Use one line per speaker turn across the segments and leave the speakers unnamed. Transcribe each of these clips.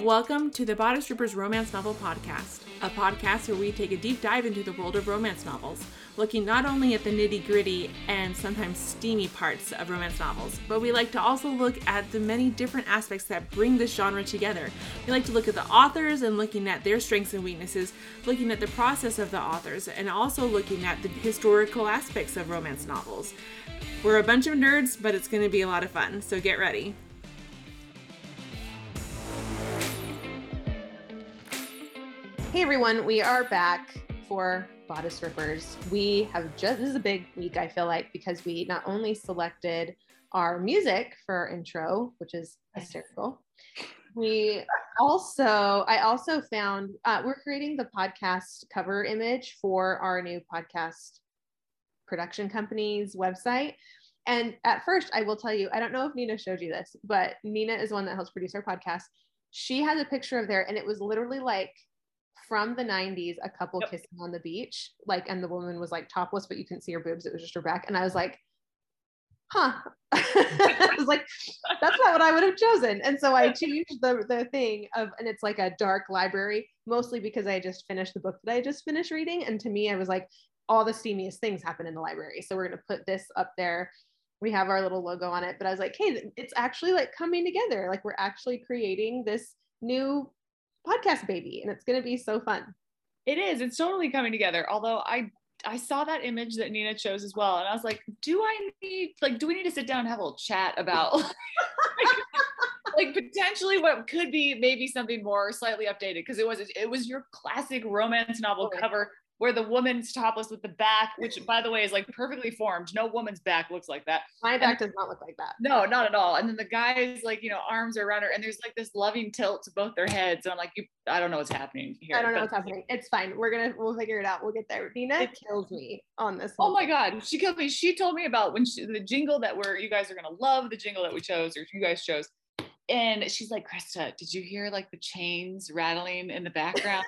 Welcome to the Bodice Rippers Romance Novel Podcast, a podcast where we take a deep dive into the world of romance novels, looking not only at the nitty-gritty and sometimes steamy parts of romance novels, but we like to also look at the many different aspects that bring this genre together. We like to look at the authors and looking at their strengths and weaknesses, looking at the process of the authors, and also looking at the historical aspects of romance novels. We're a bunch of nerds, but it's going to be a lot of fun, so get ready.
Hey everyone, we are back for Bodice Rippers. We have this is a big week, I feel like, because we not only selected our music for our intro, which is hysterical. I also found, we're creating the podcast cover image for our new podcast production company's website. And at first, I will tell you, I don't know if Nina showed you this, but Nina is one that helps produce our podcast. She has a picture of there, and it was literally like, from the 90s, a couple kissing on the beach, and the woman was like topless, but you couldn't see her boobs. It was just her back. And I was like, huh. I was like, that's not what I would have chosen. And so I changed the thing and it's like a dark library, mostly because I just finished the book that I just finished reading. And to me, I was like, all the steamiest things happen in the library. So we're going to put this up there. We have our little logo on it, but I was like, hey, it's actually like coming together. Like we're actually creating this new podcast baby, and it's going to be so fun.
It is. It's totally coming together. Although I saw that image that Nina chose as well, and I was like, do we need to sit down and have a little chat about like potentially what could be maybe something more slightly updated, because it was your classic romance novel cover where the woman's topless with the back, which by the way is like perfectly formed. No woman's back looks like that.
My back does not look like that.
No, not at all. And then the guy's like, arms are around her, and there's like this loving tilt to both their heads. And I'm like, I don't know what's happening here.
I don't know what's happening. It's fine. We'll figure it out. We'll get there. Nina kills me on this.
Oh my God. She killed me. She told me about the jingle that you guys are going to love, the jingle that we chose, or you guys chose. And she's like, Krista, did you hear like the chains rattling in the background?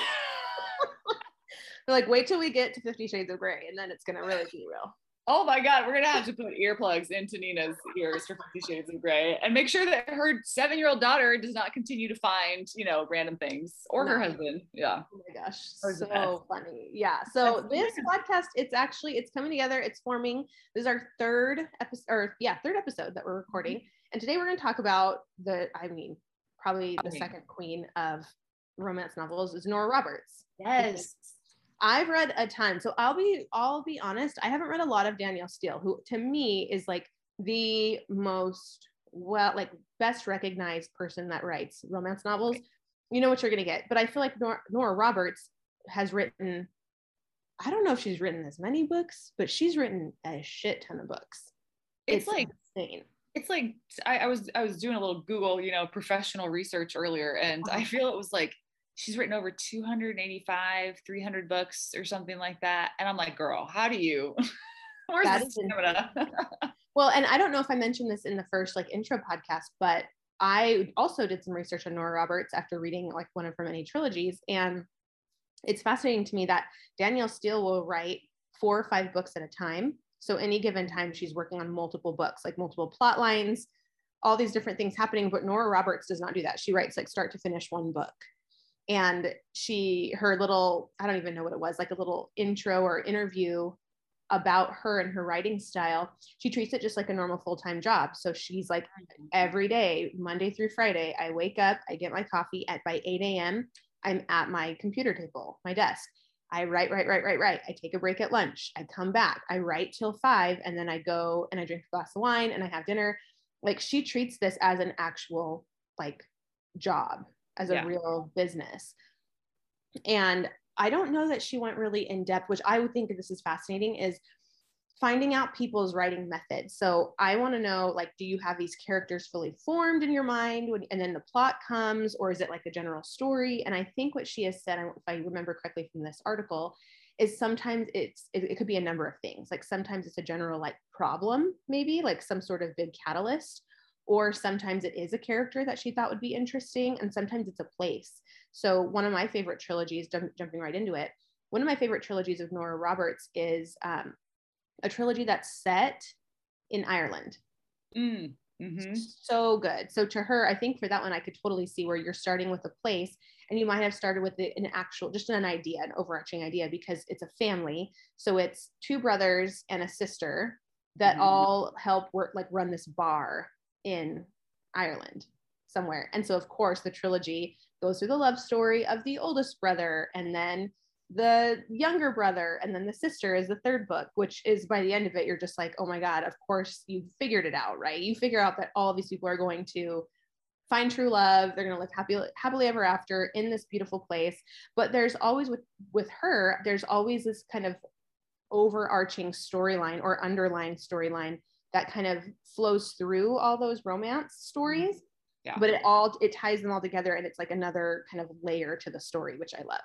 Like, wait till we get to 50 Shades of Grey, and then it's going to really be real.
Oh my God, we're going to have to put earplugs into Nina's ears for 50 Shades of Grey and make sure that her 7-year-old daughter does not continue to find, random things, or her husband. Yeah.
Oh my gosh. So funny. Yeah. So this podcast, it's coming together. It's forming. This is our third episode that we're recording. And today we're going to talk about probably the second queen of romance novels is Nora Roberts.
Yes.
I've read a ton. So I'll be honest, I haven't read a lot of Danielle Steel, who to me is like the most best recognized person that writes romance novels. You know what you're going to get. But I feel like Nora Roberts has written, I don't know if she's written as many books, but she's written a shit ton of books.
It's like
insane.
It's like I was doing a little Google, professional research earlier, and I feel it was like she's written over 300 books or something like that. And I'm like, girl, how do you, where's that stamina?
Well, and I don't know if I mentioned this in the first intro podcast, but I also did some research on Nora Roberts after reading one of her many trilogies. And it's fascinating to me that Danielle Steel will write 4 or 5 books at a time. So any given time she's working on multiple books, multiple plot lines, all these different things happening. But Nora Roberts does not do that. She writes start to finish one book. And her little, I don't even know what it was, a little intro or interview about her and her writing style. She treats it just like a normal full-time job. So she's like, every day, Monday through Friday, I wake up, I get my coffee by 8 a.m. I'm at my computer table, my desk. I write. I take a break at lunch. I come back. I write till 5, and then I go and I drink a glass of wine and I have dinner. She treats this as an actual job, as a real business. And I don't know that she went really in depth, which I would think this is fascinating, is finding out people's writing methods. So I want to know, do you have these characters fully formed in your mind and then the plot comes, or is it a general story? And I think what she has said, if I remember correctly from this article, is sometimes it could be a number of things. Sometimes it's a general problem, maybe some sort of big catalyst, or sometimes it is a character that she thought would be interesting, and sometimes it's a place. So one of my favorite trilogies, jumping right into it, one of my favorite trilogies of Nora Roberts is a trilogy that's set in Ireland. So good. So to her, I think for that one, I could totally see where you're starting with a place and you might have started with an actual, just an idea, an overarching idea, because it's a family. So it's two brothers and a sister that all help work, like run this bar in Ireland somewhere. And so of course the trilogy goes through the love story of the oldest brother and then the younger brother and then the sister is the third book, which is by the end of it you're just like, oh my god, of course you figured it out, right? You figure out that all of these people are going to find true love, they're going to live happily ever after in this beautiful place. But there's always with her, there's always this kind of overarching storyline or underlying storyline that kind of flows through all those romance stories. But it ties them all together and it's like another kind of layer to the story, which I love.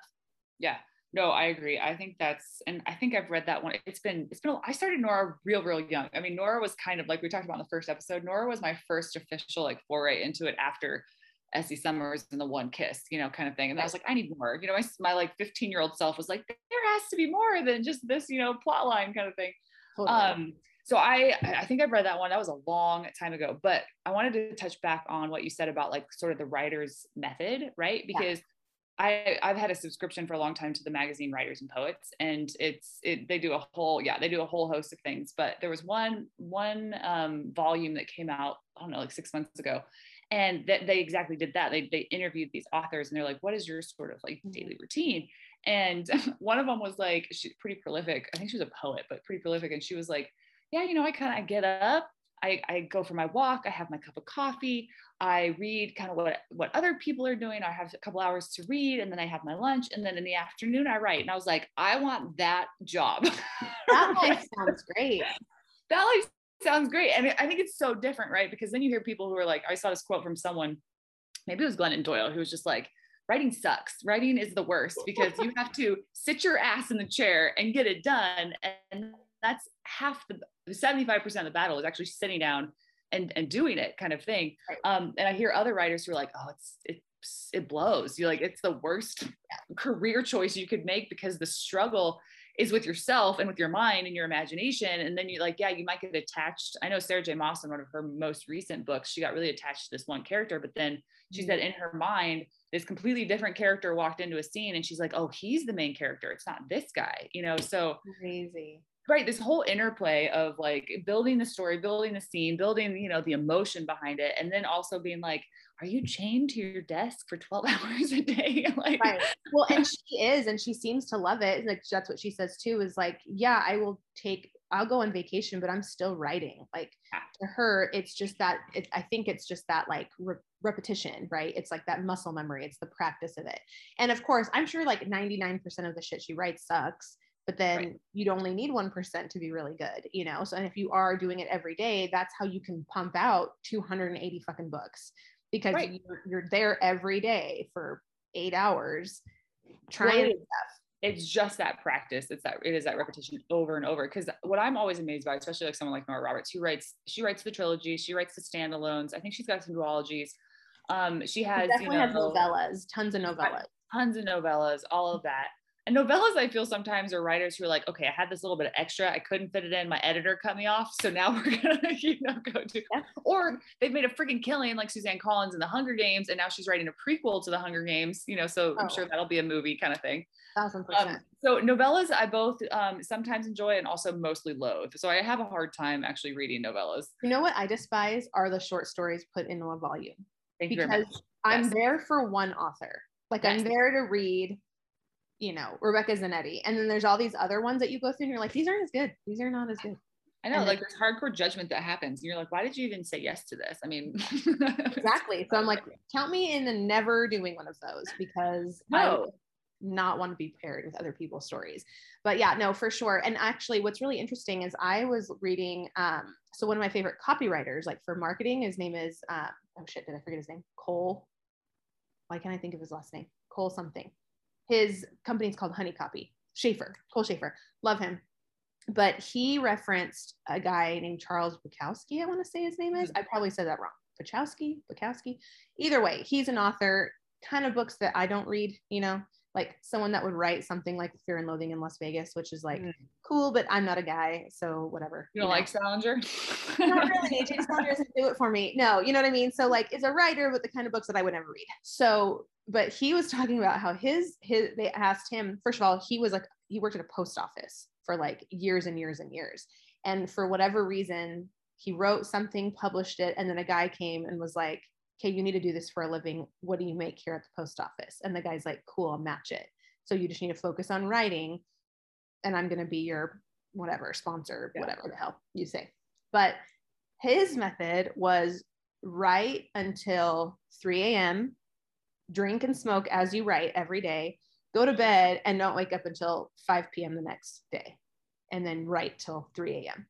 No, I agree. I think and I think I've read that one. I started Nora real young. I mean, Nora was kind of like we talked about in the first episode. Nora was my first official like foray into it after S.E. Summers and the One Kiss, kind of thing. And I was like, I need more. My like 15-year-old self was like, there has to be more than just this, plot line kind of thing. Totally. So I think I've read that one. That was a long time ago, but I wanted to touch back on what you said about like sort of the writer's method, right? Because I've had a subscription for a long time to the magazine Writers and Poets, and they do a whole host of things. But there was one volume that came out, I don't know, like 6 months ago, and that they exactly did that. They interviewed these authors, and they're like, "What is your sort of like daily routine?" And one of them was like, she's pretty prolific. I think she was a poet, but pretty prolific, and she was like, "Yeah, I get up." I go for my walk. I have my cup of coffee. I read kind of what other people are doing. I have a couple hours to read, and then I have my lunch, and then in the afternoon I write. And I was like, I want that job.
That life sounds great.
That life sounds great, and I think it's so different, right? Because then you hear people who are like, I saw this quote from someone, maybe it was Glennon Doyle, who was just like, writing sucks. Writing is the worst because you have to sit your ass in the chair and get it done, and that's half the 75% of the battle is actually sitting down and doing it kind of thing. Right. And I hear other writers who are like, oh, it blows. You're like, it's the worst career choice you could make because the struggle is with yourself and with your mind and your imagination. And then you're like, yeah, you might get attached. I know Sarah J. Maas in one of her most recent books, she got really attached to this one character, but then she said in her mind, this completely different character walked into a scene and she's like, oh, he's the main character. It's not this guy, so
crazy.
Right. This whole interplay of like building the story, building the scene, building, the emotion behind it. And then also being like, are you chained to your desk for 12 hours a day? Like,
right. Well, and she is, and she seems to love it. Like, that's what she says too, is like, yeah, I'll go on vacation, but I'm still writing. Like to her, it's just that, I think it's just that like repetition, right? It's like that muscle memory. It's the practice of it. And of course, I'm sure like 99% of the shit she writes sucks. But then you'd only need 1% to be really good, So, and if you are doing it every day, that's how you can pump out 280 fucking books because you're there every day for 8 hours trying stuff.
It's just that practice. It is that repetition over and over. Because what I'm always amazed by, especially like someone like Nora Roberts, she writes the trilogy, she writes the standalones. I think she's got some duologies. She has
definitely has novellas, tons of novellas,
all of that. And novellas, I feel sometimes are writers who are like, okay, I had this little bit of extra. I couldn't fit it in. My editor cut me off. So now we're going to, go to, or they've made a freaking killing like Suzanne Collins in The Hunger Games. And now she's writing a prequel to The Hunger Games, so I'm sure that'll be a movie kind of thing.
1,000%.
So novellas, I both sometimes enjoy and also mostly loathe. So I have a hard time actually reading novellas.
You know what I despise are the short stories put into a volume.
Thank you very much.
I'm there for one author. Like I'm there to read Rebecca Zanetti. And then there's all these other ones that you go through and you're like, these aren't as good. These are not as good.
I know, like there's hardcore judgment that happens. And you're like, why did you even say yes to this? I mean,
exactly. So I'm like, count me in and never doing one of those because I would not want to be paired with other people's stories. But yeah, no, for sure. And actually what's really interesting is I was reading, so one of my favorite copywriters, like for marketing, his name is, oh shit, did I forget his name? Cole. Why can't I think of his last name? Cole something. His company is called Honey Copy. Cole Schaefer. Love him. But he referenced a guy named Charles Bukowski, I want to say his name is. I probably said that wrong. Bukowski. Either way, he's an author, kind of books that I don't read, like someone that would write something like Fear and Loathing in Las Vegas, which is like cool, but I'm not a guy, so whatever.
You don't like Salinger?
Not really. J.D. Salinger doesn't do it for me. No, you know what I mean? So like is a writer, but the kind of books that I would never read. So, but he was talking about how they asked him, first of all, he worked at a post office for like years and years and years. And for whatever reason, he wrote something, published it, and then a guy came and was like, okay, you need to do this for a living. What do you make here at the post office? And the guy's like, cool, I'll match it. So you just need to focus on writing, and I'm going to be your whatever sponsor, whatever the hell you say. But his method was write until 3 a.m., drink and smoke as you write every day, go to bed, and don't wake up until 5 p.m. the next day, and then write till 3 a.m.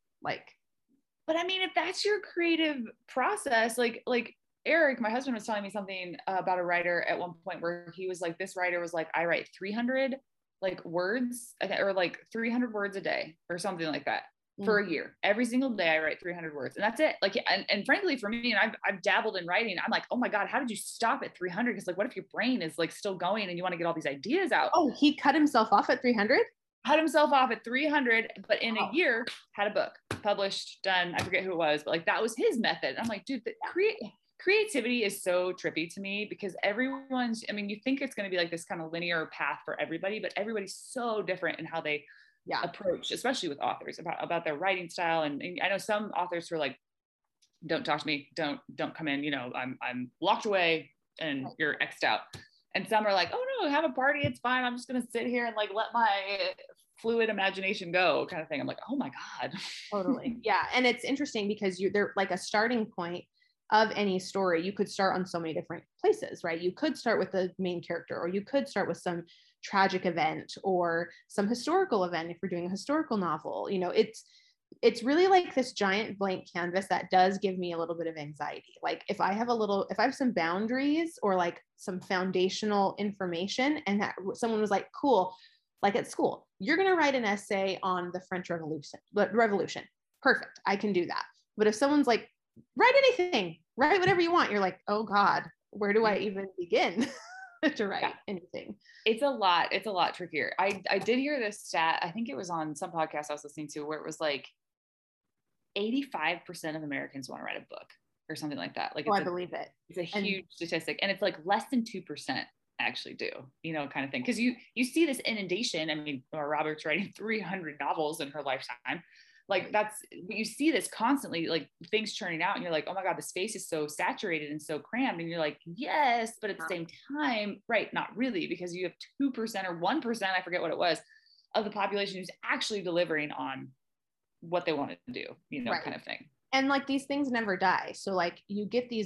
But I mean, if that's your creative process, like Eric, my husband, was telling me something about a writer at one point where he was like, this writer was like, I write 300 like words or like 300 words a day or something like that for a year. Every single day I write 300 words, and that's it. Like, and frankly for me, and I've dabbled in writing, I'm like, oh my God, how did you stop at 300? Because like, what if your brain is like still going and you want to get all these ideas out?
Oh, he cut himself off at 300?
Cut himself off at 300, but in a year had a book published, done. I forget who it was, but like that was his method. I'm like, dude, creativity is so trippy to me because everyone's, I mean, you think it's going to be like this kind of linear path for everybody, but everybody's so different in how they approach, especially with authors, about their writing style. And I know some authors who are like, don't talk to me, don't come in, you know, I'm locked away and you're X'd out. And some are like, oh no, have a party, it's fine, I'm just gonna sit here and like let my fluid imagination go, kind of thing. I'm like, oh my God.
Totally. Yeah. And it's interesting because they're like a starting point of any story. You could start on so many different places, right? You could start with the main character, or you could start with some tragic event or some historical event if you're doing a historical novel. You know, it's really like this giant blank canvas that does give me a little bit of anxiety. Like if I have some boundaries or like some foundational information, and that someone was like, cool, like at school, you're going to write an essay on the French Revolution. Perfect. I can do that. But if someone's like, write anything, write whatever you want, you're like, oh God, where do I even begin to write anything?
It's a lot trickier. I did hear this stat. I think it was on some podcast I was listening to where it was like 85% of Americans want to write a book or something like that. Like,
I believe it.
It's a huge statistic, and it's like less than 2% actually do, you know, kind of thing. Because you see this inundation. I mean, Nora Roberts writing 300 novels in her lifetime. Like you see this constantly, like things churning out, and you're like, oh my God, the space is so saturated and so crammed. And you're like, yes, but at the same time, right, not really, because you have 2% or 1%, I forget what it was, of the population who's actually delivering on what they want to do, you know, kind of thing.
And like these things never die. So like you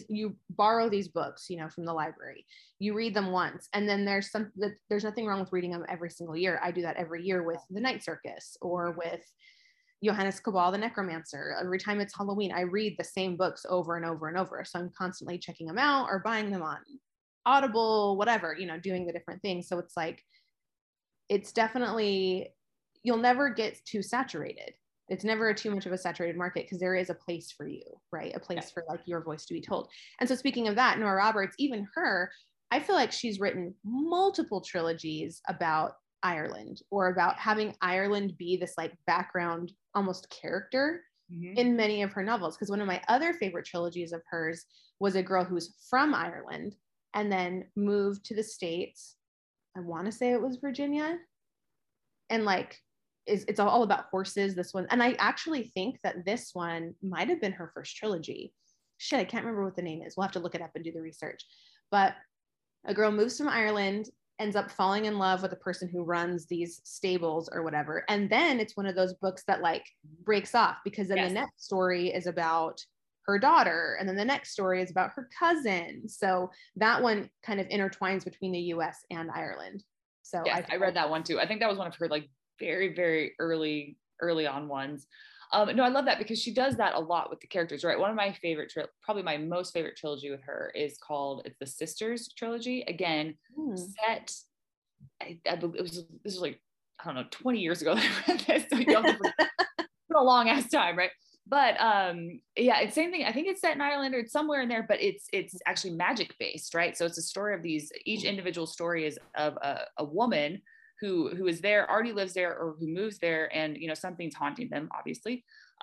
borrow these books, you know, from the library, you read them once, and then there's nothing wrong with reading them every single year. I do that every year with The Night Circus or with Johannes Cabal, the Necromancer. Every time it's Halloween, I read the same books over and over and over. So I'm constantly checking them out or buying them on Audible, whatever, you know, doing the different things. So it's like, it's definitely, you'll never get too saturated. It's never too much of a saturated market because there is a place for you, right? A place for like your voice to be told. And so speaking of that, Nora Roberts, even her, I feel like she's written multiple trilogies about Ireland, or about having Ireland be this like background almost character in many of her novels. Because one of my other favorite trilogies of hers was a girl who's from Ireland and then moved to the States. I want to say it was Virginia, and like it's all about horses, this one. And I actually think that this one might have been her first trilogy. Shit, I can't remember what the name is. We'll have to look it up and do the research. But a girl moves from Ireland, ends up falling in love with a person who runs these stables or whatever. And then it's one of those books that like breaks off, because then the next story is about her daughter. And then the next story is about her cousin. So that one kind of intertwines between the US and Ireland. So
yes, I read that one too. I think that was one of her like very, very early on ones. No, I love that because she does that a lot with the characters, right? One of my favorite, probably my most favorite trilogy with her is it's the Sisters trilogy. Again, set, this was like, I don't know, 20 years ago that I read this, so you have to, a long ass time, right? But yeah, it's same thing. I think it's set in Ireland or it's somewhere in there, but it's actually magic based, right? So it's a story of these, each individual story is of a woman who is there, already lives there, or who moves there, and you know, something's haunting them, obviously.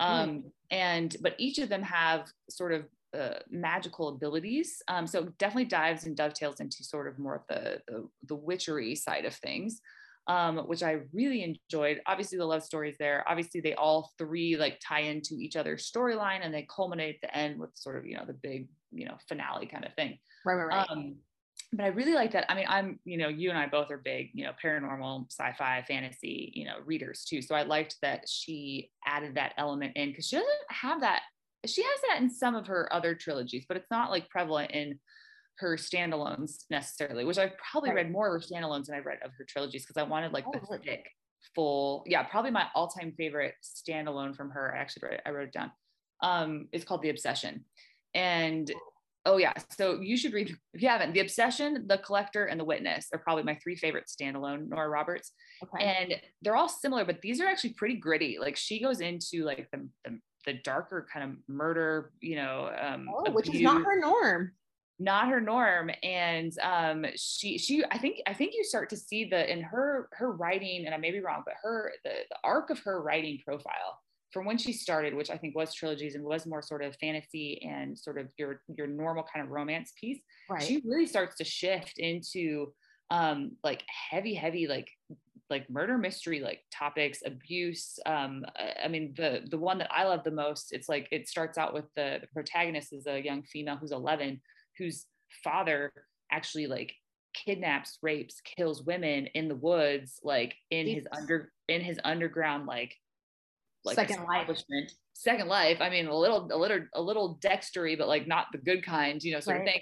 But each of them have sort of magical abilities. So it definitely dives and dovetails into sort of more of the witchery side of things. Which I really enjoyed. Obviously, the love stories there. Obviously, they all three like tie into each other's storyline, and they culminate at the end with sort of, you know, the big, you know, finale kind of thing.
Right.
But I really like that. I mean, I'm, you know, you and I both are big, you know, paranormal, sci-fi, fantasy, you know, readers too. So I liked that she added that element in, because she doesn't have that. She has that in some of her other trilogies, but it's not like prevalent in her standalones necessarily, which I've probably read more of her standalones than I've read of her trilogies, because I wanted like the thick, full, probably my all-time favorite standalone from her. I wrote it down. It's called The Obsession. And so you should read, if you haven't, The Obsession, The Collector, and The Witness are probably my three favorite standalone Nora Roberts. And they're all similar, but these are actually pretty gritty. Like she goes into like the darker kind of murder, you know,
which is not her norm.
Not her norm. And she I think you start to see in her writing, and I may be wrong, but the arc of her writing profile from when she started, which I think was trilogies and was more sort of fantasy and sort of your normal kind of romance piece, she really starts to shift into like heavy like murder mystery, like topics, abuse. I mean, the one that I love the most, it's like, it starts out with the protagonist is a young female who's 11, whose father actually like kidnaps, rapes, kills women in the woods, like in his underground like
second
life. I mean, a little Dextery, but like not the good kind, you know, sort of thing.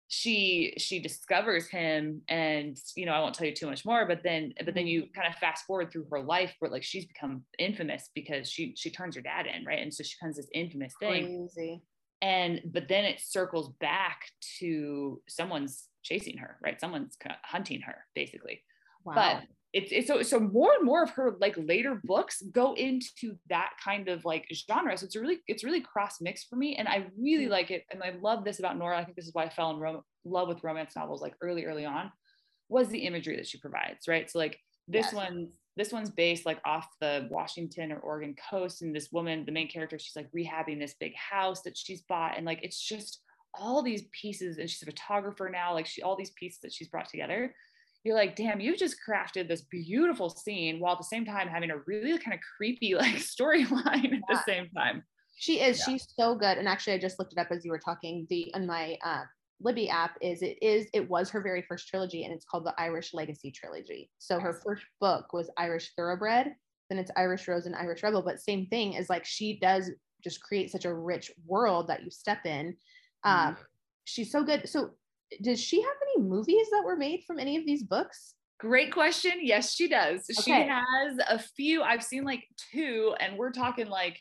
She discovers him, and you know, I won't tell you too much more, but then you kind of fast forward through her life where like she's become infamous because she turns her dad in, right? And so she becomes this infamous thing. Crazy. But then it circles back to someone's chasing her, right? Someone's hunting her, basically. Wow. But it's so more and more of her like later books go into that kind of like genre. So it's really cross mixed for me, and I really like it. And I love this about Nora. I think this is why I fell in love with romance novels like early on, was the imagery that she provides, right? So like this one's based like off the Washington or Oregon coast, and this woman, the main character, she's like rehabbing this big house that she's bought, and like it's just all these pieces, and she's a photographer now, like all these pieces that she's brought together. You're like, damn, you've just crafted this beautiful scene while at the same time having a really kind of creepy like storyline at the same time.
She's so good. And actually I just looked it up as you were talking. On my Libby app it was her very first trilogy, and it's called the Irish Legacy trilogy. So her first book was Irish Thoroughbred, then it's Irish Rose and Irish Rebel, but same thing is like she does just create such a rich world that you step in. She's so good. So does she have any movies that were made from any of these books?
Great question. Yes, she does. Okay. She has a few. I've seen like 2, and we're talking like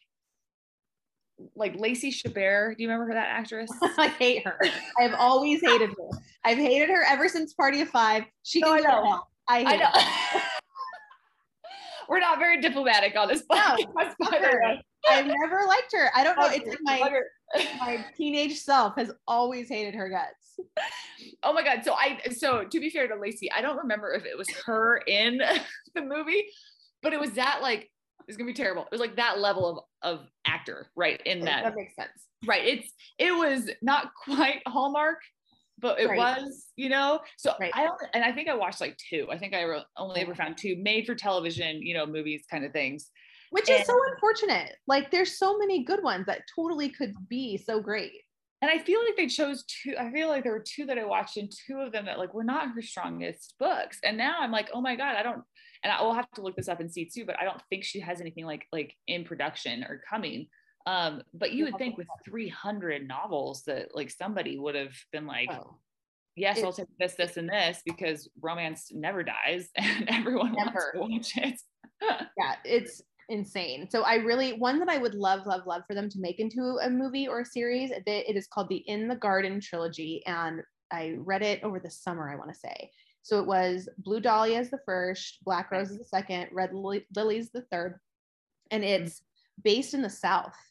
Lacey Chabert. Do you remember that actress?
I hate her. I've always hated her. I've hated her ever since Party of Five. She can go. I know.
We're not very diplomatic on this podcast.
No, I've never liked her. I don't know. It's like my teenage self has always hated her guts.
Oh my God. So to be fair to Lacey, I don't remember if it was her in the movie, but it was that like, it's gonna be terrible. It was like that level of actor, right? In that
makes sense.
Right. It was not quite Hallmark, but it was, you know, so I think I watched like 2. I think I only ever found 2 made for television, you know, movies kind of things.
Which is so unfortunate. Like there's so many good ones that totally could be so great.
And I feel like they chose 2. I feel like there were 2 that I watched, and 2 of them that like were not her strongest books. And now I'm like, oh my God, and I will have to look this up and see too, but I don't think she has anything like in production or coming. But you would think with 300 novels that like somebody would have been like, yes, I'll take this, and this, because romance never dies and everyone wants to watch it.
Yeah, it's insane. So one that I would love for them to make into a movie or a series, it is called the In the Garden trilogy, and I read it over the summer, I want to say. So it was Blue Dahlia is the first, Black Rose is the second, Red Lilies the third, and it's based in the South.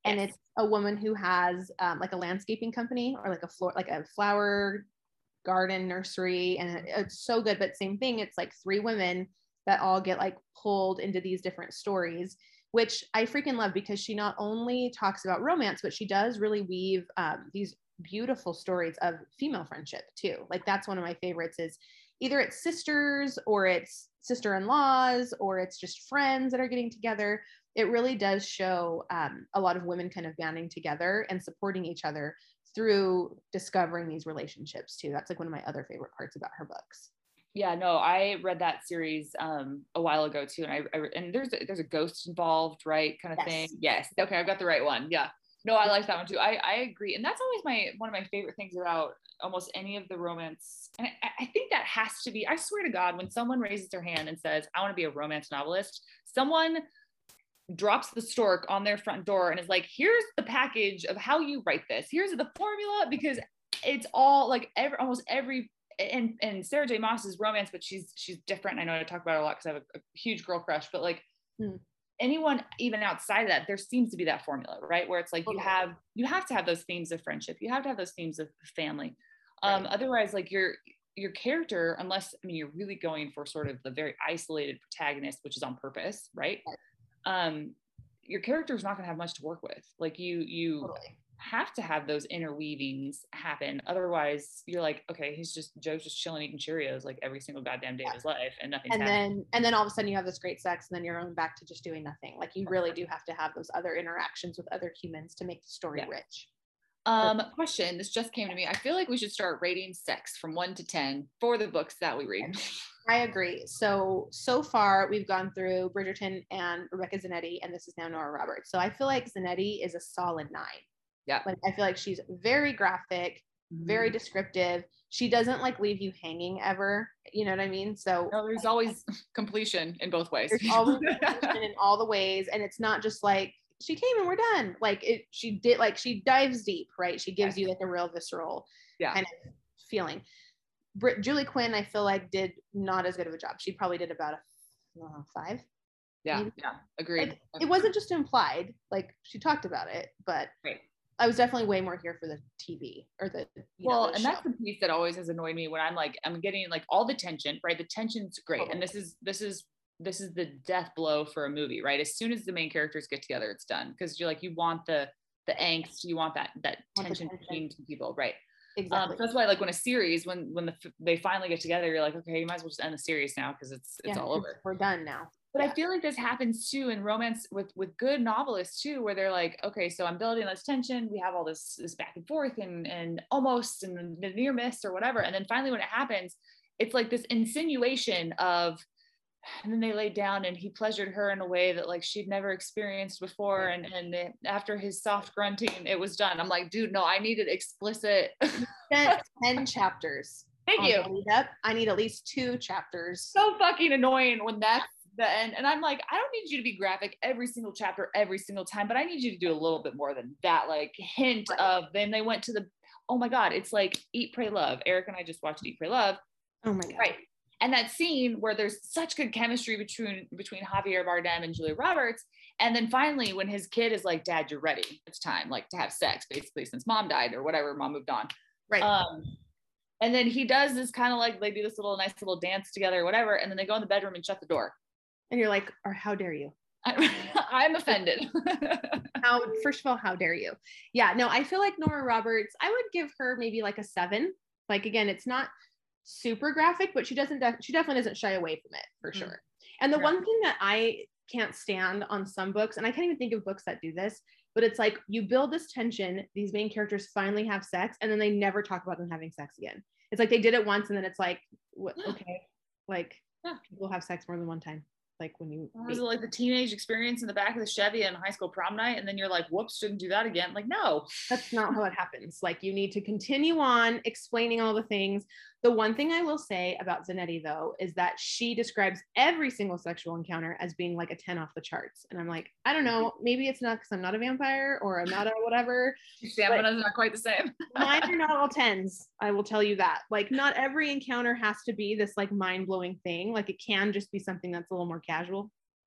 And it's a woman who has like a landscaping company or like a flower garden nursery, and it's so good. But same thing, it's like 3 women that all get like pulled into these different stories, which I freaking love, because she not only talks about romance, but she does really weave these beautiful stories of female friendship too. Like that's one of my favorites, is either it's sisters or it's sister-in-laws or it's just friends that are getting together. It really does show a lot of women kind of banding together and supporting each other through discovering these relationships too. That's like one of my other favorite parts about her books.
Yeah, no, I read that series a while ago too, and and there's a ghost involved, right, kind of thing. Yes, okay, I've got the right one. Yeah, no, I like that one too. I agree, and that's always one of my favorite things about almost any of the romance. And I think that has to be. I swear to God, when someone raises their hand and says, "I want to be a romance novelist," someone drops the stork on their front door and is like, "Here's the package of how you write this. Here's the formula," because it's all like almost every. And Sarah J. Maas's romance, but she's different. I know I talk about it a lot because I have a huge girl crush, but like anyone even outside of that, there seems to be that formula, right? Where it's like you have to have those themes of friendship. You have to have those themes of family. Right. Otherwise, like your character, unless, I mean, you're really going for sort of the very isolated protagonist, which is on purpose, right? Your character is not going to have much to work with. Like you totally have to have those interweavings happen. Otherwise you're like, okay, Joe's just chilling eating Cheerios like every single goddamn day of his life and nothing's happening.
And then all of a sudden you have this great sex and then you're going back to just doing nothing. Like you really do have to have those other interactions with other humans to make the story rich.
Question, this just came to me. I feel like we should start rating sex from 1 to 10 for the books that we read.
I agree. So far we've gone through Bridgerton and Rebecca Zanetti, and this is now Nora Roberts. So I feel like Zanetti is a solid 9.
Yeah.
Like I feel like she's very graphic, very descriptive. She doesn't like leave you hanging ever. You know what I mean? So
no, there's always completion in both ways.
There's always completion in all the ways. And it's not just like she came and we're done. Like she dives deep, right? She gives you like a real visceral kind of feeling. Julie Quinn, I feel like did not as good of a job. She probably did about a 5.
Yeah. Maybe. Yeah. Agreed.
Like, it wasn't just implied. Like she talked about it, but I was definitely way more here for the TV or the
and show. That's the piece that always has annoyed me when I'm getting like all the tension, right? The tension's great. And this is the death blow for a movie, right? As soon as the main characters get together, it's done. Because you're like, you want the angst, you want that tension between two people, right?
Exactly.
So that's why, like, when a series, when they finally get together, you're like, okay, you might as well just end the series now because it's all over.
We're done now.
But I feel like this happens too in romance with good novelists too, where they're like, okay, so I'm building this tension. We have all this back and forth and almost and the near miss or whatever. And then finally when it happens, it's like this insinuation of, and then they laid down and he pleasured her in a way that like she'd never experienced before. And after his soft grunting, it was done. I'm like, dude, no, I needed explicit.
10 chapters.
Thank you.
I need at least 2 chapters.
So fucking annoying when that's the end. And I'm like, I don't need you to be graphic every single chapter, every single time, but I need you to do a little bit more than that. Like hint of, then they went to oh my God, it's like Eat, Pray, Love. Eric and I just watched Eat, Pray, Love.
Oh my God.
Right. And that scene where there's such good chemistry between Javier Bardem and Julia Roberts. And then finally, when his kid is like, Dad, you're ready. It's time like to have sex, basically, since mom died or whatever, mom moved on.
Right.
And then he does this kind of like, they do this nice little dance together or whatever. And then they go in the bedroom and shut the door.
And you're like, or how dare you?
I'm offended.
First of all, how dare you? Yeah, no, I feel like Nora Roberts, I would give her maybe like a 7. Like, again, it's not super graphic, but she definitely doesn't shy away from it for sure. And the one thing that I can't stand on some books, and I can't even think of books that do this, but it's like you build this tension, these main characters finally have sex, and then they never talk about them having sex again. It's like they did it once and then it's like, okay, like people have sex more than one time. Like when you
was it like the teenage experience in the back of the Chevy and high school prom night, and then you're like, whoops, shouldn't do that again. Like, no,
that's not how it happens. Like you need to continue on explaining all the things. The one thing I will say about Zanetti though is that she describes every single sexual encounter as being like a 10 off the charts, and I'm like, I don't know, maybe it's not because I'm not a vampire or I'm not a whatever.
Stamina's not quite the same.
Mine are not all 10s, I will tell you that. Like not every encounter has to be this like mind-blowing thing. Like it can just be something that's a little more casual.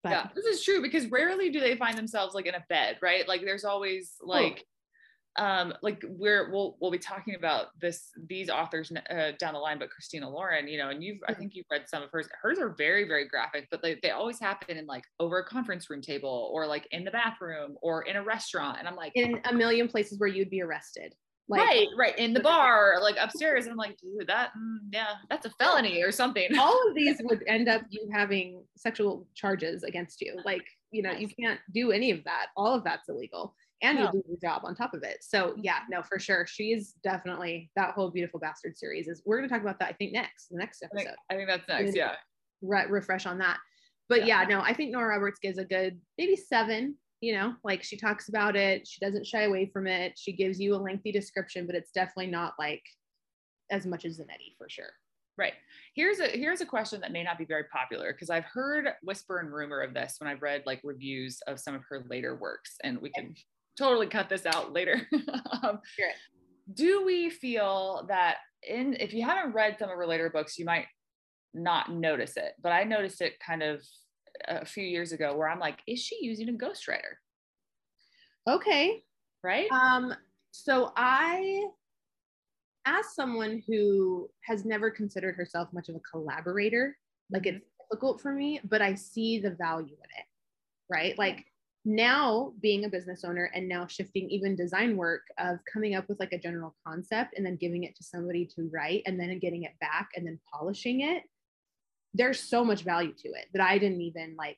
But
yeah, this is true because rarely do they find themselves like in a bed, right? Like there's always like we'll be talking about these authors down the line, but Christina Lauren, you know, and I think you've read some of hers are very, very graphic, but they always happen in like over a conference room table or like in the bathroom or in a restaurant, and I'm like,
in a million places where you'd be arrested, like
right in the bar, like upstairs, and I'm like, dude, that's a felony or something.
All of these would end up you having sexual charges against you, like, you know, you can't do any of that. All of that's illegal. And you lose your job on top of it. So yeah, no, for sure. She's definitely, that whole Beautiful Bastard series we're going to talk about that, I think, the next episode.
I think that's next. Yeah.
Refresh on that. But yeah, no, I think Nora Roberts gives a good, maybe 7, you know, like she talks about it. She doesn't shy away from it. She gives you a lengthy description, but it's definitely not like as much as Zanetti for sure.
Right. Here's a question that may not be very popular because I've heard whisper and rumor of this when I've read like reviews of some of her later works, and we can totally cut this out later. Do we feel that if you haven't read some of her later books, you might not notice it, but I noticed it kind of a few years ago where I'm like, is she using a ghostwriter?
Okay.
Right.
So I, as someone who has never considered herself much of a collaborator, like it's difficult for me, but I see the value in it, right? Like now being a business owner and now shifting even design work of coming up with like a general concept and then giving it to somebody to write and then getting it back and then polishing it. There's so much value to it that I didn't even like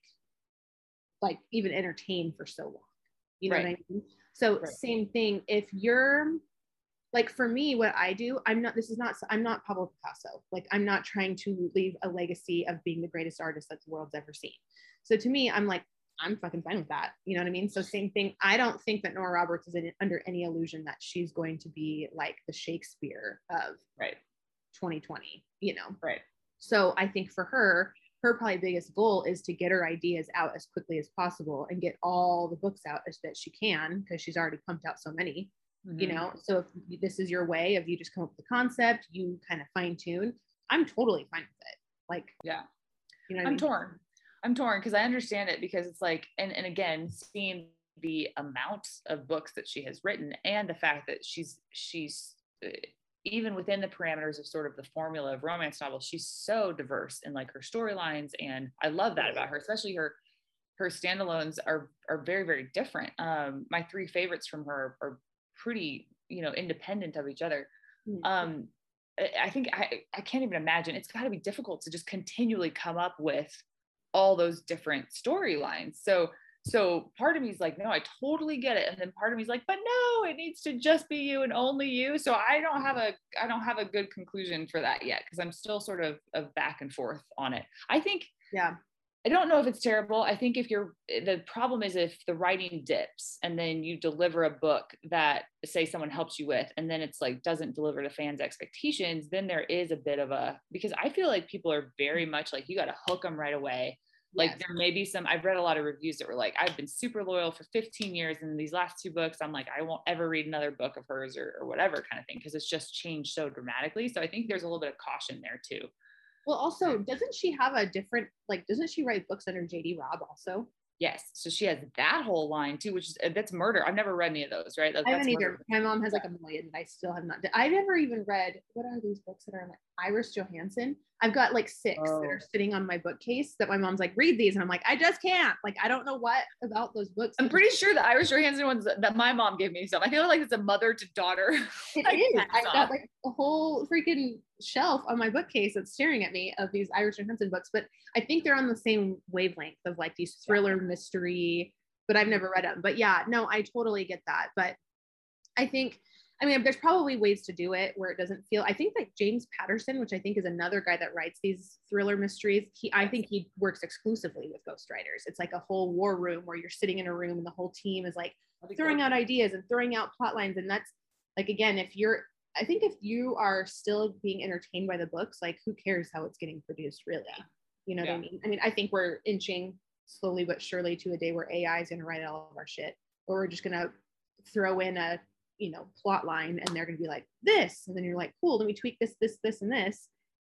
even entertain for so long. You know what I mean? So same thing. If you're like, for me, what I do, I'm not Pablo Picasso. Like, I'm not trying to leave a legacy of being the greatest artist that the world's ever seen. So to me, I'm like, I'm fucking fine with that. You know what I mean? So same thing. I don't think that Nora Roberts is under any illusion that she's going to be like the Shakespeare of 2020, you know?
Right.
So I think for her probably biggest goal is to get her ideas out as quickly as possible and get all the books out as that she can, because she's already pumped out so many, you know? So if this is your way of, you just come up with the concept, you kind of fine tune, I'm totally fine with it. Like,
yeah,
you know,
I'm torn because I understand it, because it's like, and again, seeing the amount of books that she has written and the fact that she's even within the parameters of sort of the formula of romance novels, she's so diverse in like her storylines. And I love that about her, especially her standalones are very, very different. My 3 favorites from her are pretty, you know, independent of each other. I think I can't even imagine. It's got to be difficult to just continually come up with all those different storylines. So part of me is like, no, I totally get it. And then part of me is like, but no, it needs to just be you and only you. So I don't have a good conclusion for that yet, because I'm still sort of back and forth on it. I think, I don't know if it's terrible. I think the problem is if the writing dips and then you deliver a book that, say, someone helps you with, and then it's like doesn't deliver to fans' expectations, then there is a bit of because I feel like people are very much like, you got to hook them right away. Like there may be I've read a lot of reviews that were like, I've been super loyal for 15 years. And these last 2 books, I'm like, I won't ever read another book of hers or whatever kind of thing, because it's just changed so dramatically. So I think there's a little bit of caution there too.
Well, also, doesn't she have a different, like, doesn't she write books under JD Robb also?
Yes. So she has that whole line too, which is, that's murder. I've never read any of those, right?
I haven't either. My mom has like a million that I still have not. I've never even read, what are these books that are like Iris Johansen? I've got like 6 that are sitting on my bookcase that my mom's like, read these. And I'm like, I just can't. Like, I don't know what about those books.
I'm pretty sure the Iris Johansen ones that my mom gave me some. I feel like it's a mother to daughter.
It is. I've got like a whole freaking shelf on my bookcase that's staring at me of these Iris Johansen books. But I think they're on the same wavelength of like these thriller mystery, but I've never read them. But yeah, no, I totally get that. But I think, I mean, there's probably ways to do it where it doesn't feel, I think like James Patterson, which I think is another guy that writes these thriller mysteries, I think he works exclusively with ghostwriters. It's like a whole war room where you're sitting in a room and the whole team is like throwing out ideas and throwing out plot lines. And that's like, again, I think if you are still being entertained by the books, like who cares how it's getting produced, really? You know what I mean? I mean, I think we're inching slowly but surely to a day where AI is going to write all of our shit, or we're just going to throw in a, you know, plot line and they're going to be like this. And then you're like, cool, let me tweak this, and this.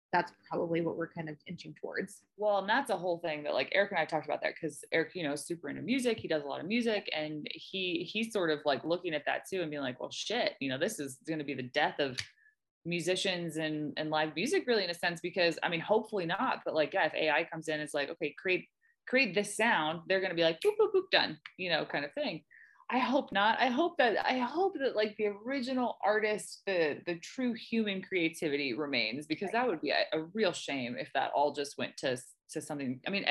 that's probably what we're kind of inching towards.
Well, and that's a whole thing that like Eric and I talked about that, because Eric, you know, is super into music. He does a lot of music, and he's sort of like looking at that too and being like, well, shit, you know, this is going to be the death of musicians and live music, really, in a sense, because I mean, hopefully not, but like, yeah, if AI comes in, it's like, okay, create this sound, they're going to be like, boop, boop, boop, done, you know, kind of thing. I hope not. I hope that like the original artist, the true human creativity remains, because that would be a real shame if that all just went to something. I mean,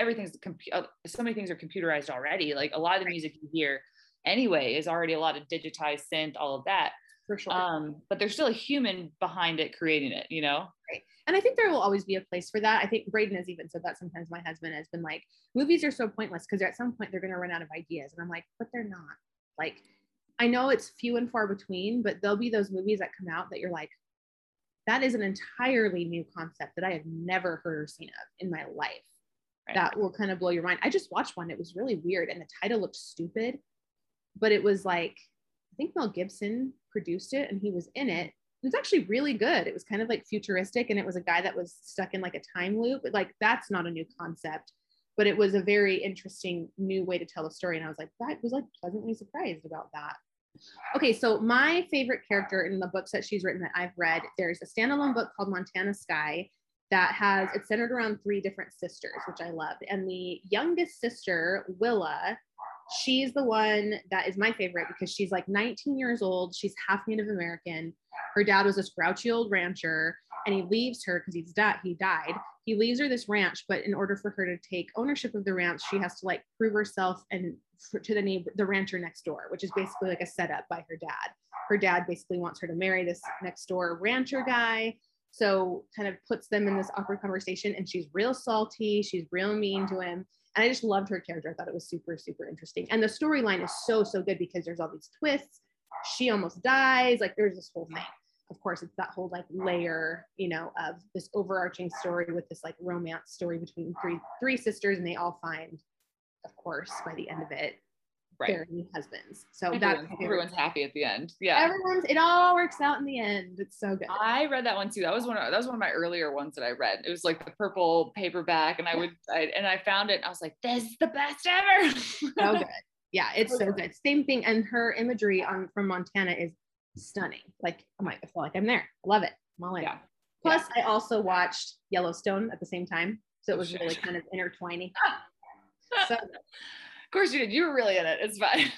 so many things are computerized already. Like a lot of the music you hear anyway is already a lot of digitized synth, all of that.
For sure.
But there's still a human behind it creating it, you know?
Right. And I think there will always be a place for that. I think Braden has even said that sometimes. My husband has been like, movies are so pointless because at some point they're going to run out of ideas. And I'm like, but they're not. Like, I know it's few and far between, but there'll be those movies that come out that you're like, that is an entirely new concept that I have never heard or seen of in my life. Right. That will kind of blow your mind. I just watched one. It was really weird. And the title looked stupid, but it was like, I think Mel Gibson produced it and he was in it. It was actually really good. It was kind of like futuristic, and it was a guy that was stuck in like a time loop. But like, that's not a new concept, but it was a very interesting new way to tell a story. And I was like, that was like pleasantly surprised about that. Okay, so my favorite character in the books that she's written that I've read, there's a standalone book called Montana Sky that it's centered around 3 different sisters, which I loved. And the youngest sister, Willa, she's the one that is my favorite because she's like 19 years old. She's half Native American. Her dad was this grouchy old rancher, and he leaves her because he died. He leaves her this ranch, but in order for her to take ownership of the ranch, she has to like prove herself and to the rancher next door, which is basically like a setup by her dad. Her dad basically wants her to marry this next door rancher guy. So kind of puts them in this awkward conversation, and she's real salty. She's real mean to him. And I just loved her character. I thought it was super, super interesting. And the storyline is so, so good because there's all these twists. She almost dies. Like there's this whole thing. Of course, it's that whole like layer, you know, of this overarching story with this like romance story between three sisters, and they all find, of course, by the end of it,
right,
their new husbands. So
everyone's happy at the end. Yeah,
it all works out in the end. It's so good.
I read that one too. That was one of my earlier ones that I read. It was like the purple paperback, and I found it and I was like, this is the best ever.
So good. Yeah, it's so good. Same thing. And her imagery from Montana is stunning. Like, I feel like I'm there. I love it. I'm all in.
Yeah.
Plus, I also watched Yellowstone at the same time, so it was really kind of intertwining. So,
of course you did. You were really in it. It's fine.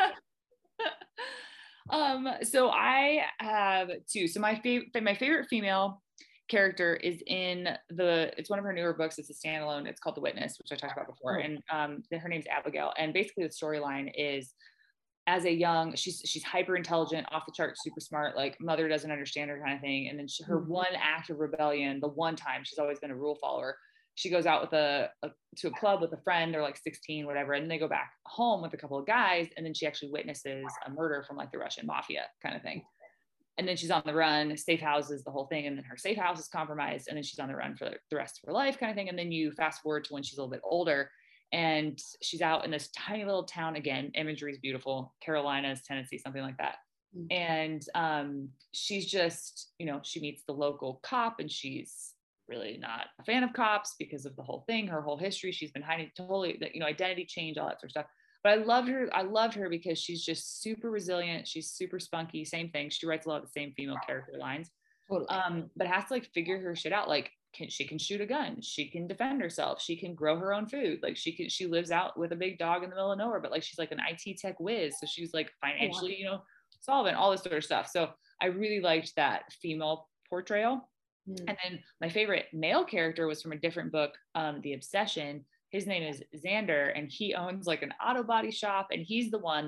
Yeah.
So I have 2. So my favorite female character is it's one of her newer books. It's a standalone. It's called The Witness, which I talked about before. And her name's Abigail. And basically the storyline is, as a young, she's hyper intelligent, off the charts, super smart, like mother doesn't understand her kind of thing. And then her one act of rebellion, the one time, she's always been a rule follower. She goes out with to a club with a friend. They're like 16, whatever. And then they go back home with a couple of guys. And then she actually witnesses a murder from like the Russian mafia kind of thing. And then she's on the run, safe houses, the whole thing. And then her safe house is compromised. And then she's on the run for the rest of her life kind of thing. And then you fast forward to when she's a little bit older, and she's out in this tiny little town again. Imagery is beautiful. Carolinas, Tennessee, something like that. And she's just, you know, she meets the local cop, and she's really not a fan of cops because of the whole thing, her whole history. She's been hiding totally, you know, identity change, all that sort of stuff. But I loved her because she's just super resilient. She's super spunky. Same thing. She writes a lot of the same female character lines. Totally. But has to like figure her shit out. Like, she can shoot a gun. She can defend herself. She can grow her own food. Like she lives out with a big dog in the middle of nowhere, but like she's like an IT tech whiz. So she's like financially, you know, solvent, all this sort of stuff. So I really liked that female portrayal. And then my favorite male character was from a different book, The Obsession. His name is Xander, and he owns like an auto body shop, and he's the one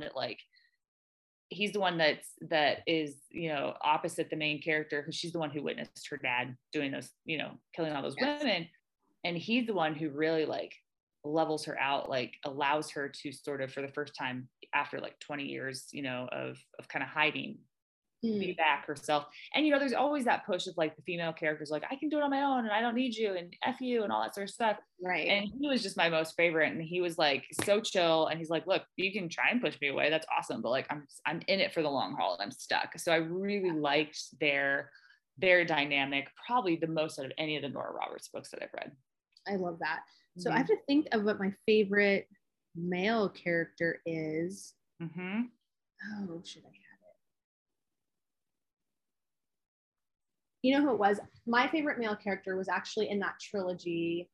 that is, you know, opposite the main character, because she's the one who witnessed her dad doing those, you know, killing all those women. And he's the one who really like levels her out, like allows her to sort of, for the first time after like 20 years, you know, of kind of hiding, be back herself. And, you know, there's always that push of like the female characters, like, I can do it on my own, and I don't need you, and F you, and all that sort of stuff.
Right.
And he was just my most favorite. And he was like so chill. And he's like, look, you can try and push me away. That's awesome. But like, I'm in it for the long haul, and I'm stuck. So I really liked their their dynamic probably the most out of any of the Nora Roberts books that I've read.
I love that. So
Mhm.
I have to think of what my favorite male character is.
Mm-hmm.
Oh, should I have it? You know who it was? My favorite male character was actually in that trilogy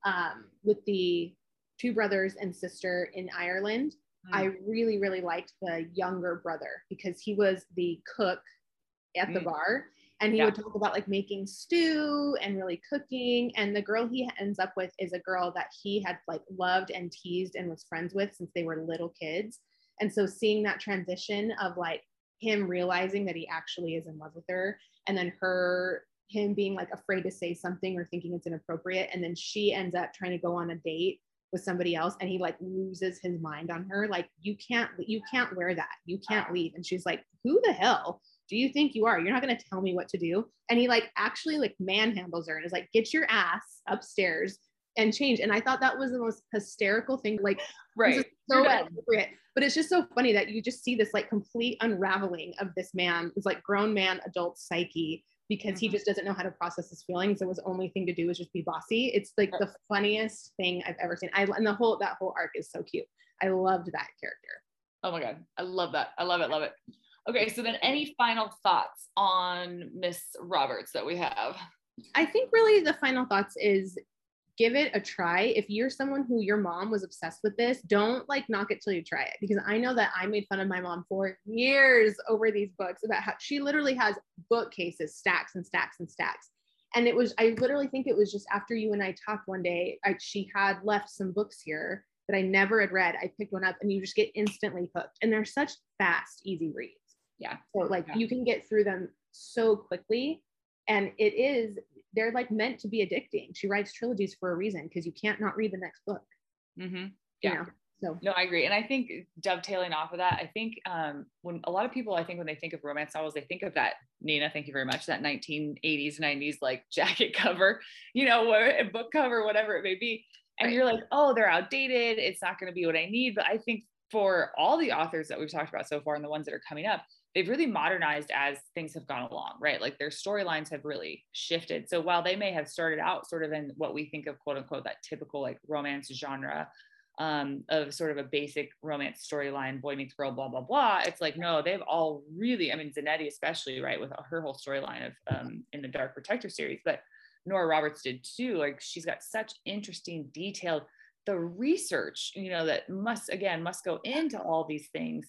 with the two brothers and sister in Ireland. I really, really liked the younger brother because he was the cook at the bar, and he would talk about like making stew and really cooking. And the girl he ends up with is a girl that he had like loved and teased and was friends with since they were little kids. And so seeing that transition of like him realizing that he actually is in love with her, and then him being like afraid to say something or thinking it's inappropriate, and then she ends up trying to go on a date with somebody else, and he like loses his mind on her, like you can't wear that, you can't leave. And she's like, who the hell do you think you are? You're not going to tell me what to do. And he like actually like manhandles her and is like, get your ass upstairs and change. And I thought that was the most hysterical thing. Like,
right.
So appropriate. But it's just so funny that you just see this like complete unraveling of this man, this like grown man adult psyche, because he just doesn't know how to process his feelings. So his only thing to do is just be bossy. It's like the funniest thing I've ever seen. And that whole arc is so cute. I loved that character.
Oh my God. I love that. I love it. Love it. Okay. So then any final thoughts on Miss Roberts that we have?
I think really the final thoughts is give it a try. If you're someone who your mom was obsessed with this, don't like knock it till you try it. Because I know that I made fun of my mom for years over these books about how she literally has bookcases, stacks and stacks and stacks. And I literally think it was just after you and I talked one day, she had left some books here that I never had read. I picked one up and you just get instantly hooked. And they're such fast, easy reads.
Yeah.
So like you can get through them so quickly. And they're like meant to be addicting. She writes trilogies for a reason because you can't not read the next book.
Mm-hmm. Yeah.
You know? So
no, I agree. And I think dovetailing off of that, I think when a lot of people, I think when they think of romance novels, they think of that, Nina, thank you very much, that 1980s, 90s, like jacket cover, a book cover, whatever it may be. And you're like, oh, they're outdated. It's not going to be what I need. But I think for all the authors that we've talked about so far and the ones that are coming up, they've really modernized as things have gone along, right? Like their storylines have really shifted. So while they may have started out sort of in what we think of, quote unquote, that typical like romance genre of sort of a basic romance storyline, boy meets girl, blah, blah, blah. It's like, no, they've all really, I mean, Zanetti especially, right? With her whole storyline of in the Dark Protector series, but Nora Roberts did too. Like she's got such interesting, detailed, the research, that must go into all these things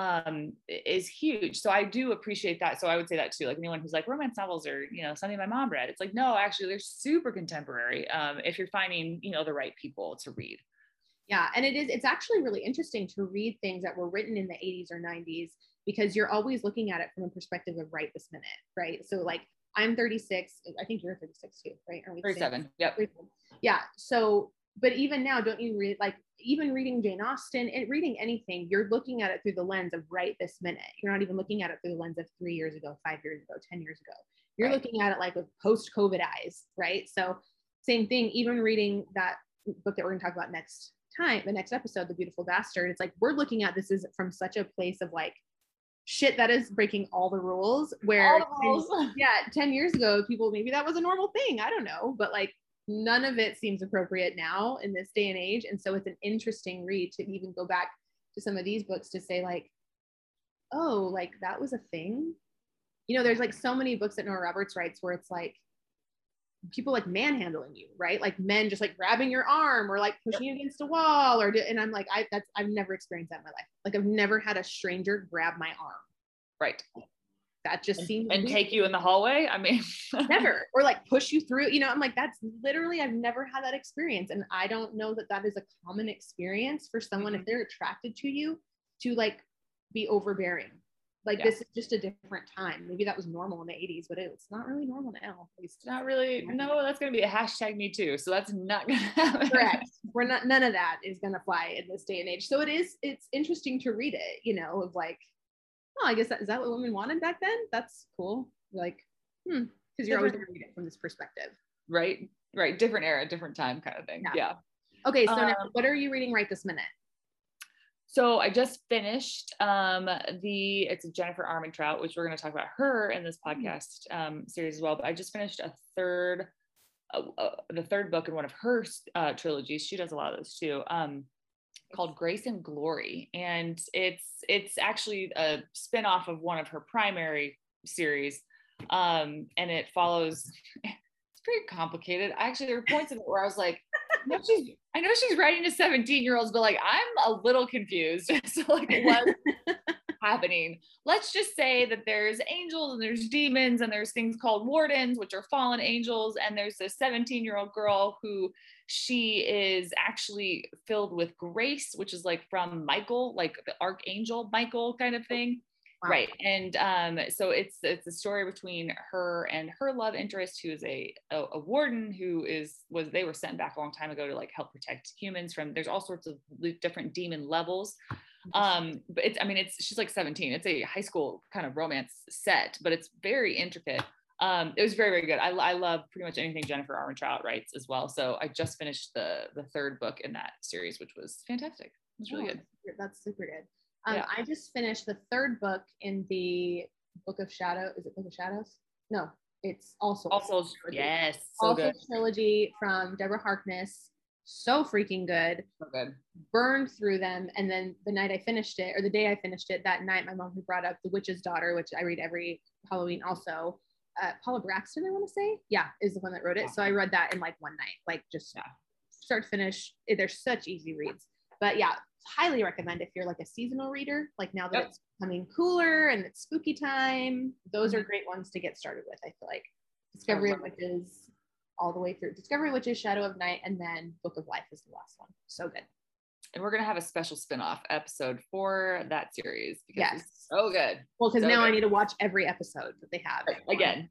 is huge. So I do appreciate that. So I would say that too, like anyone who's like romance novels are, something my mom read. It's like, no, actually they're super contemporary. If you're finding, the right people to read.
Yeah. And it's actually really interesting to read things that were written in the 80s or 90s, because you're always looking at it from a perspective of right this minute. Right. So like I'm 36. I think you're 36 too, right?
37. Yep.
37. Yeah. So, but even now, don't you read, like even reading Jane Austen and reading anything, you're looking at it through the lens of right this minute. You're not even looking at it through the lens of 3 years ago, 5 years ago, 10 years ago. You're looking at it like with post-COVID eyes, right? So same thing, even reading that book that we're going to talk about next time, the next episode, The Beautiful Bastard, it's like, we're looking at this is from such a place of like, shit, that is breaking all the rules, where 10 years ago, people, maybe that was a normal thing. I don't know, but like, none of it seems appropriate now in this day and age. And so it's an interesting read to even go back to some of these books to say like, oh, like that was a thing. There's like so many books that Nora Roberts writes where it's like people like manhandling you, right? Like men just like grabbing your arm or like pushing you against a wall and I'm like, I've never experienced that in my life. Like I've never had a stranger grab my arm.
Right.
That just seems
and
weird.
Take you in the hallway. I mean,
never, or like push you through, I'm like, that's literally, I've never had that experience. And I don't know that is a common experience for someone, if they're attracted to you, to like be overbearing. Like this is just a different time. Maybe that was normal in the 80s, but it's not really normal now.
It's not really, no, that's going to be a hashtag me too. So that's not going to happen.
Correct. None of that is going to fly in this day and age. So it's interesting to read it, of like, oh, I guess is that what women wanted back then? That's cool. Like, because you're always going to read it from this perspective.
Right. Different era, different time kind of thing. Yeah.
Okay. So now what are you reading right this minute?
So I just finished it's a Jennifer Armentrout, which we're going to talk about her in this podcast series as well. But I just finished the third book in one of her trilogies. She does a lot of those too, called Grace and Glory, and it's actually a spinoff of one of her primary series, and it follows. It's pretty complicated. Actually, there were points in it where I was like, I know she's writing to 17-year-olds, but like I'm a little confused. So like what's happening? Let's just say that there's angels and there's demons and there's things called wardens, which are fallen angels, and there's this 17-year-old girl who she is actually filled with grace, which is like from Michael, like the archangel Michael kind of thing. Wow. Right. And so it's a story between her and her love interest, who is a warden they were sent back a long time ago to like help protect humans from, there's all sorts of different demon levels. But she's like 17. It's a high school kind of romance set, but it's very intricate. It was very, very good. I love pretty much anything Jennifer Armentrout writes as well. So I just finished the third book in that series, which was fantastic. It was really good.
That's super good. I just finished the third book in the Book of Shadow. Is it Book of Shadows? No, it's also
yes,
so good trilogy from Deborah Harkness. So freaking good.
So good.
Burned through them, and then the night I finished it, or the day I finished it, that night my mom had brought up The Witch's Daughter, which I read every Halloween. Also, Paula Braxton, I want to say, is the one that wrote it. So I read that in like one night, like just start to finish. They're such easy reads. But highly recommend if you're like a seasonal reader, like now that it's becoming cooler and it's spooky time, those are great ones to get started with. I feel like Discovery of Witches all the way through. Discovery of Witches, Shadow of Night, and then Book of Life is the last one. So good.
And we're going to have a special spinoff episode for that series because it's so good.
Well, because now I need to watch every episode that they have.
Again.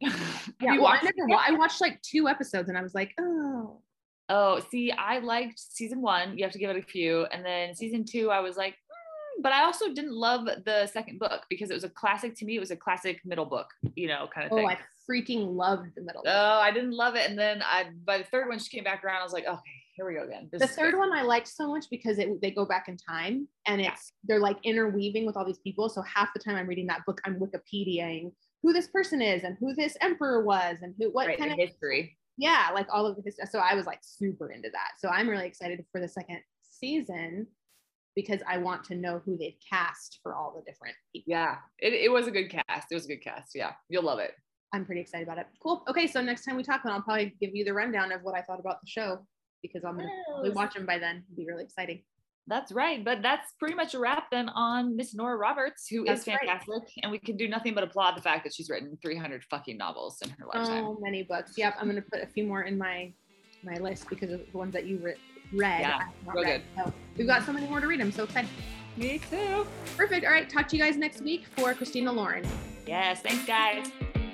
I watched like 2 episodes and I was like,
Oh, see, I liked season 1. You have to give it a few. And then season 2, I was like, but I also didn't love the second book because it was a classic to me. It was a classic middle book, kind of thing.
Oh, I freaking loved the middle book.
Oh, I didn't love it. And then by the third one, she came back around. I was like, okay, here we go again.
The third one I liked so much because they go back in time and they're like interweaving with all these people. So half the time I'm reading that book, I'm Wikipediaing who this person is and who this emperor was and what kind of
history.
Yeah, like all of the history. So I was like super into that. So I'm really excited for the second season because I want to know who they've cast for all the different people.
Yeah, it was a good cast. It was a good cast. Yeah, you'll love it.
I'm pretty excited about it. Cool. Okay, so next time we talk, then I'll probably give you the rundown of what I thought about the show because I'm going to probably watch them by then. It'll be really exciting.
That's right. But that's pretty much a wrap then on Miss Nora Roberts, who is fantastic. Right. And we can do nothing but applaud the fact that she's written 300 fucking novels in her lifetime.
So many books. Yep. I'm going to put a few more in my list because of the ones that you read.
Yeah, real good.
So we've got so many more to read. I'm so excited.
Me too.
Perfect. All right. Talk to you guys next week for Christina Lauren.
Yes. Thanks, guys.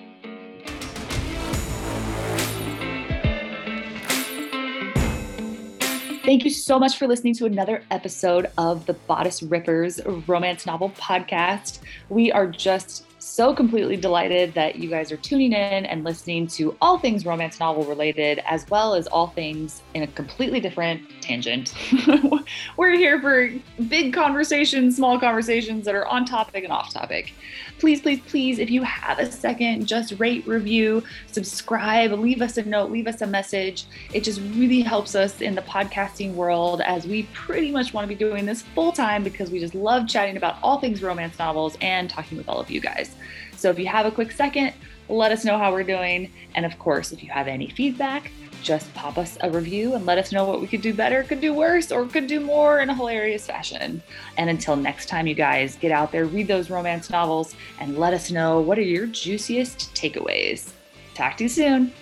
Thank you so much for listening to another episode of the Bodice Rippers Romance Novel Podcast. We are just so completely delighted that you guys are tuning in and listening to all things romance novel related, as well as all things in a completely different tangent. We're here for big conversations, small conversations that are on topic and off topic. Please, please, please, if you have a second, just rate, review, subscribe, leave us a note, leave us a message. It just really helps us in the podcasting world as we pretty much want to be doing this full time because we just love chatting about all things romance novels and talking with all of you guys. So if you have a quick second, let us know how we're doing. And of course, if you have any feedback, just pop us a review and let us know what we could do better, could do worse, or could do more in a hilarious fashion. And until next time, you guys, get out there, read those romance novels, and let us know what are your juiciest takeaways. Talk to you soon.